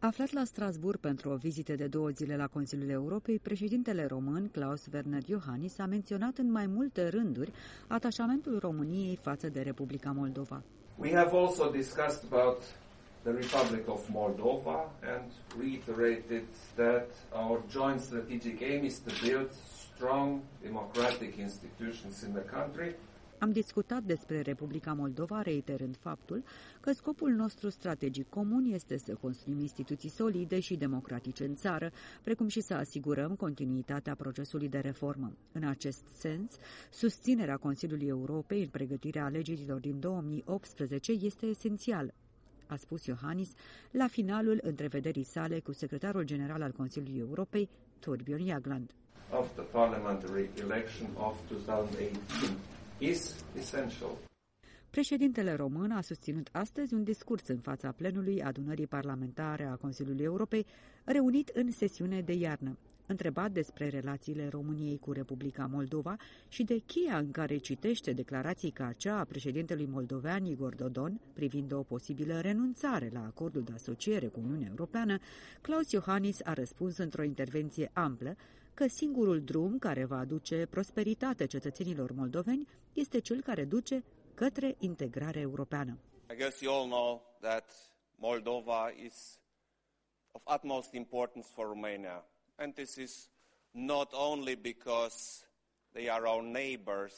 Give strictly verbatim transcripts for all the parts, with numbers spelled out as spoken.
Aflat la Strasbourg pentru o vizită de două zile la Consiliul Europei, președintele român, Klaus Werner Iohannis, a menționat în mai multe rânduri atașamentul României față de Republica Moldova. We have also discussed about the Republic of Moldova and reiterated that our joint strategic aim is to build strong democratic institutions in the country. Am discutat despre Republica Moldova, reiterând faptul că scopul nostru strategic comun este să construim instituții solide și democratice în țară, precum și să asigurăm continuitatea procesului de reformă. În acest sens, susținerea Consiliului Europei în pregătirea alegerilor din două mii optsprezece este esențială, a spus Iohannis la finalul întrevederii sale cu secretarul general al Consiliului Europei, Thorbjørn Jagland. Of the parliamentary election of two thousand eighteen. Is essential. Președintele român a susținut astăzi un discurs în fața plenului adunării parlamentare a Consiliului Europei, reunit în sesiune de iarnă. Întrebat despre relațiile României cu Republica Moldova și de cheia în care citește declarații ca cea a președintelui moldovean Igor Dodon privind o posibilă renunțare la acordul de asociere cu Uniunea Europeană, Klaus Iohannis a răspuns într-o intervenție amplă că singurul drum care va aduce prosperitate cetățenilor moldoveni este cel care duce către integrare europeană. I guess you all know that Moldova is of utmost importance for Romania. And this is not only because they are our neighbors,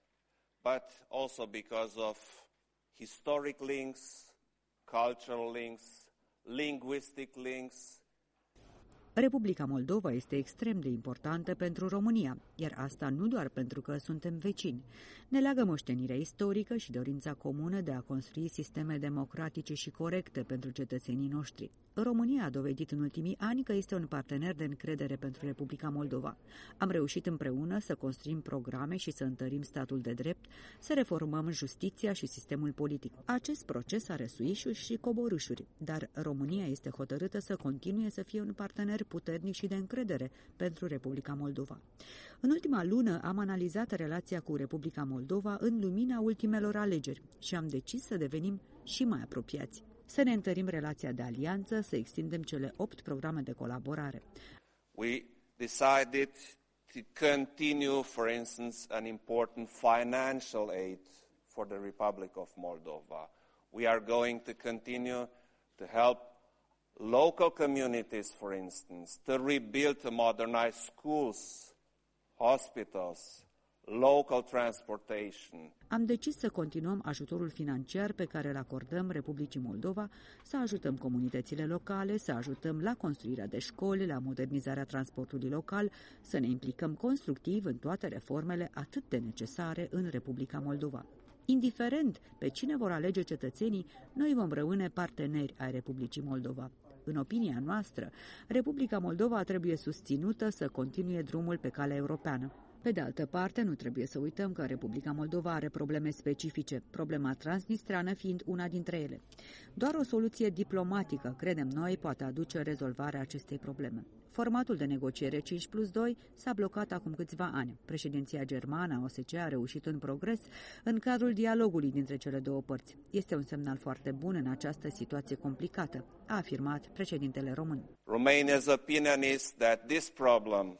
but also because of historic links, cultural links, linguistic links. Republica Moldova este extrem de importantă pentru România, iar asta nu doar pentru că suntem vecini. Ne leagă moștenirea istorică și dorința comună de a construi sisteme democratice și corecte pentru cetățenii noștri. România a dovedit în ultimii ani că este un partener de încredere pentru Republica Moldova. Am reușit împreună să construim programe și să întărim statul de drept, să reformăm justiția și sistemul politic. Acest proces are suișuri și coborâșuri, dar România este hotărâtă să continue să fie un partener puternic și de încredere pentru Republica Moldova. În ultima lună am analizat relația cu Republica Moldova în lumina ultimelor alegeri și am decis să devenim și mai apropiați. Să ne întărim relația de alianță, să extindem cele opt programe de colaborare. We decided to continue, for instance, an important financial aid for the Republic of Moldova. We are going to continue to help local communities, for instance, to rebuild, to modernize schools, hospitals, local transportation. Am decis să continuăm ajutorul financiar pe care îl acordăm Republicii Moldova, să ajutăm comunitățile locale, să ajutăm la construirea de școli, la modernizarea transportului local, să ne implicăm constructiv în toate reformele atât de necesare în Republica Moldova. Indiferent pe cine vor alege cetățenii, noi vom rămâne parteneri ai Republicii Moldova. În opinia noastră, Republica Moldova trebuie susținută să continue drumul pe calea europeană. Pe de altă parte, nu trebuie să uităm că Republica Moldova are probleme specifice, problema transnistreană fiind una dintre ele. Doar o soluție diplomatică, credem noi, poate aduce rezolvarea acestei probleme. Formatul de negociere cinci plus doi s-a blocat acum câțiva ani. Președinția germană a O S C E a reușit un progres în cadrul dialogului dintre cele două părți. Este un semnal foarte bun în această situație complicată, a afirmat președintele român. Romania's opinion is that this problem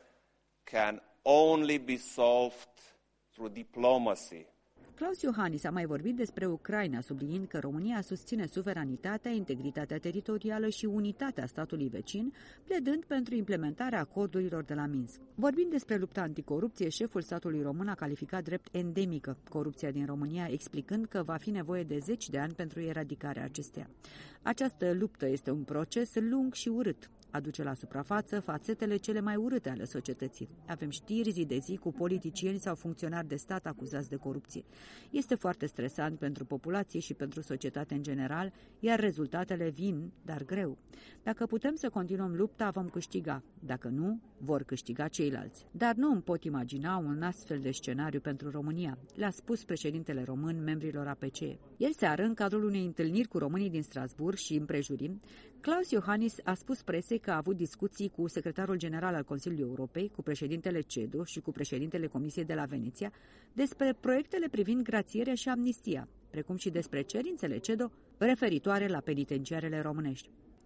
can only be solved through diplomacy. Klaus Iohannis a mai vorbit despre Ucraina, subliniind că România susține suveranitatea, integritatea teritorială și unitatea statului vecin, pledând pentru implementarea acordurilor de la Minsk. Vorbind despre lupta anticorupție, șeful statului român a calificat drept endemică corupția din România, explicând că va fi nevoie de zeci de ani pentru eradicarea acesteia. Această luptă este un proces lung și urât. Aduce la suprafață fațetele cele mai urâte ale societății. Avem știri zi de zi cu politicieni sau funcționari de stat acuzați de corupție. Este foarte stresant pentru populație și pentru societate în general, iar rezultatele vin, dar greu. Dacă putem să continuăm lupta, vom câștiga. Dacă nu, vor câștiga ceilalți. Dar nu îmi pot imagina un astfel de scenariu pentru România, le-a spus președintele român membrilor A P C E. Ieri seară, în cadrul unei întâlniri cu românii din Strasbourg și împrejurim, Klaus Iohannis a spus presei că a avut discuții cu secretarul general al Consiliului Europei, cu președintele CEDO și cu președintele Comisiei de la Veneția despre proiectele privind grațierea și amnistia, precum și despre cerințele CEDO referitoare la penitenciarele românești.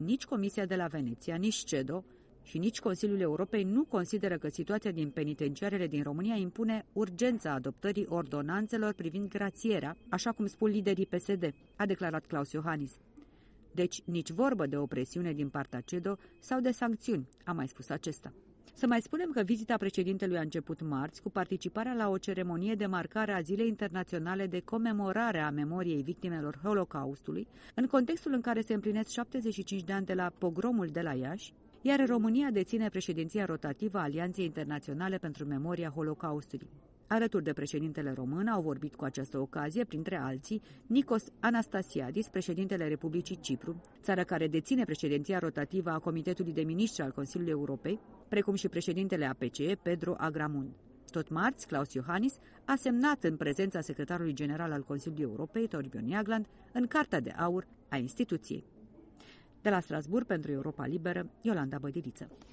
nici Comisia de la Veneția, nici CEDO și nici Consiliul Europei nu consideră că situația din penitenciarele din România impune urgența adoptării ordonanțelor privind grațierea, așa cum spun liderii P S D, a declarat Klaus Iohannis. Deci nici vorbă de o presiune din partea CEDO sau de sancțiuni, a mai spus acesta. Să mai spunem că vizita președintelui a început marți cu participarea la o ceremonie de marcare a Zilei Internaționale de Comemorare a Memoriei Victimelor Holocaustului, în contextul în care se împlinesc șaptezeci și cinci de ani de la pogromul de la Iași, iar România deține președinția rotativă a Alianței Internaționale pentru Memoria Holocaustului. Alături de președintele român au vorbit cu această ocazie, printre alții, Nikos Anastasiadis, președintele Republicii Cipru, țară care deține președinția rotativă a Comitetului de Miniștri al Consiliului Europei, precum și președintele A P C E, Pedro Agramunt. Tot marți, Klaus Iohannis a semnat în prezența secretarului general al Consiliului Europei, Thorbjørn Jagland, în Carta de Aur a instituției. De la Strasbourg, pentru Europa Liberă, Iolanda Bădiliță.